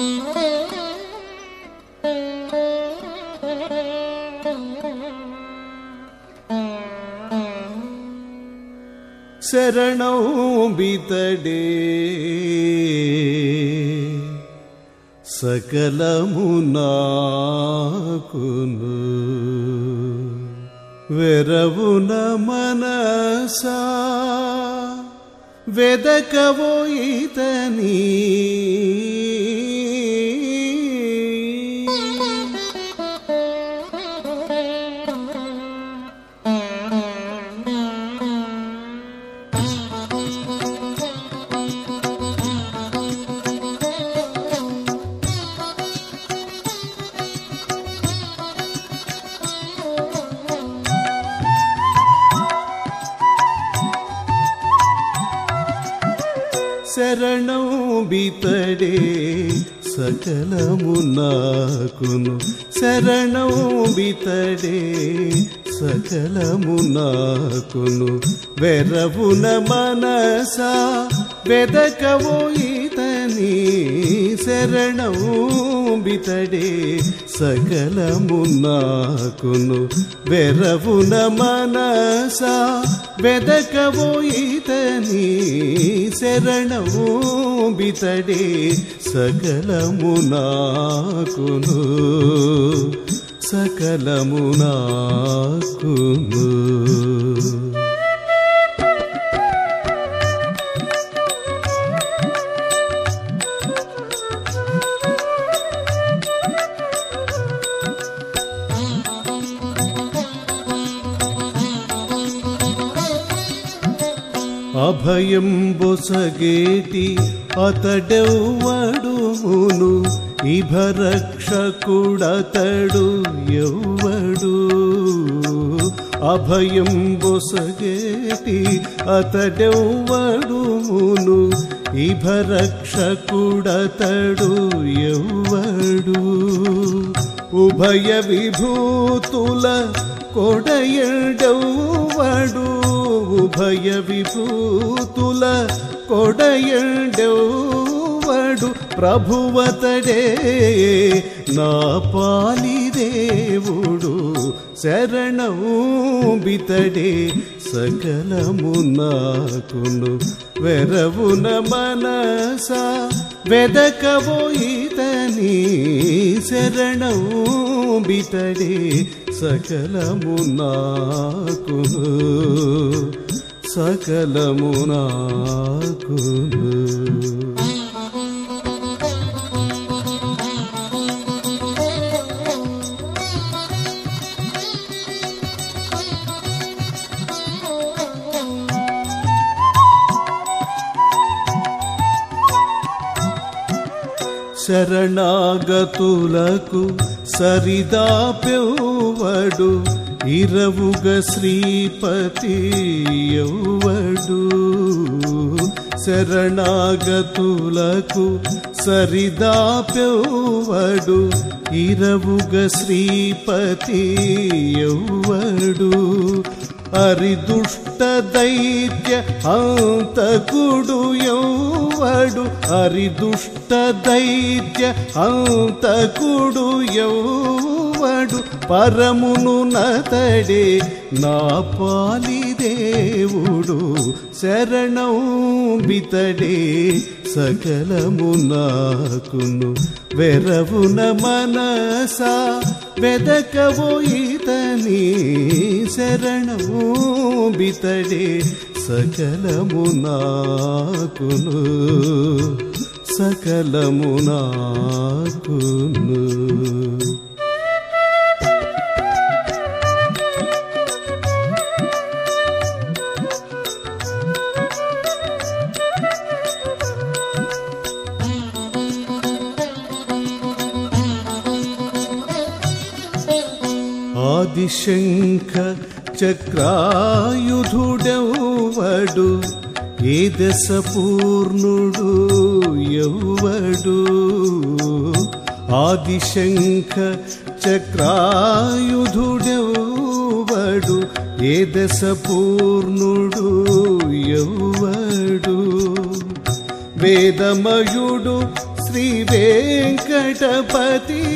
శరణౌ బితడే సకలము నాకును వెరవున మనసా వెదకవో ఇతని శరణౌ బితడే సకలము నాకును శరణౌ బితడే సకలము నాకును వెరవున మనసా వెదకవో ఇతని శరణౌ బితడే సకలము నాకును వెరవున మనసా వెదకవో ఇతని శరణౌ బితడే సకలము నాకును సకలము నాకును అభయం బొసగేటి అతడెవ్వడుమును ఇభరక్షకుడతడు ఎవ్వడు అభయం బొసగేటి అతడెవ్వడుమును ఇభరక్షకుడతడు ఎవ్వడు ఉభయ విభూతుల కొడయడెవ్వడు ఉభయ విభూతుల కొడయడెవ్వడు ప్రభువతడే నా పాలి దేవుడు శరణౌ బితడే సకలము నాకును వెరవున మనసా వెదకవో ఇతని శరణౌ బితడే సకలము నాకును సకలము నాకును శరణాగతులకు సరిదాపెవ్వడు ఇరవుగ శ్రీపతి ఎవ్వడు శరణాగతులకు సరిదాపెవ్వడు ఇరవుగ శ్రీపతి ఎవ్వడు అరిదుష్ట దైత్య హంతకుడు ఎవ్వడు అరిదుష్ట దైత్య హంతకుడు ఎవ్వడు పరమును నతడే నా పాలి దేవుడు శరణౌ బితడే సకలము నాకును వెరవున మనసా వెదకవో ఇతని శరణౌ బితడే సకలము నాకును సకలము నాకును ఆదిశంఖ చక్రాయుధుడెవ్వడు ఏ దశ పూర్ణుడు ఎవ్వడు ఆదిశంఖ చక్రాయుధుడెవ్వడు ఏ దశ పూర్ణుడు ఎవ్వడు వేదమయుడు శ్రీ వెంకటపతి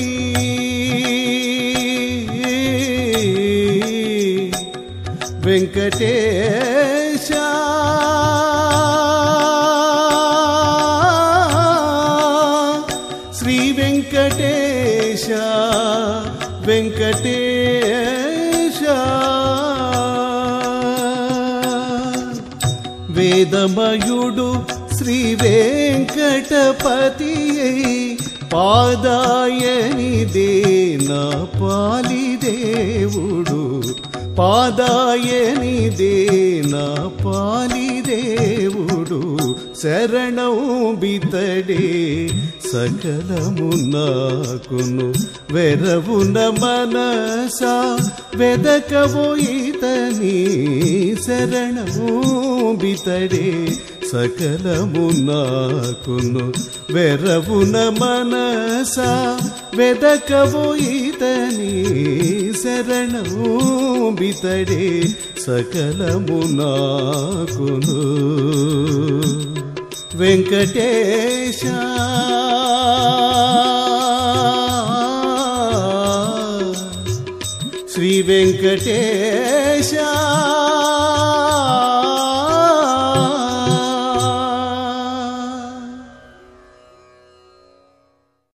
వెంకటేశ శ్రీ వెంకటేశ వెంకటేశ వేదమయుడు శ్రీ వెంకటపతి పాదాయనిదే నా పాలిదేవుడు పాదాయనిదే నా పాలిదేవుడు శరణం బితడే సకలము నాకును వెరవున మనసా వెదకవోయితని శరణము బితడే సకలము నాకును వెరవున మనసా వెదకవోయితని శరణము బితడే సకలము నాకును వెంకటేశ శ్రీ వెంకటేశ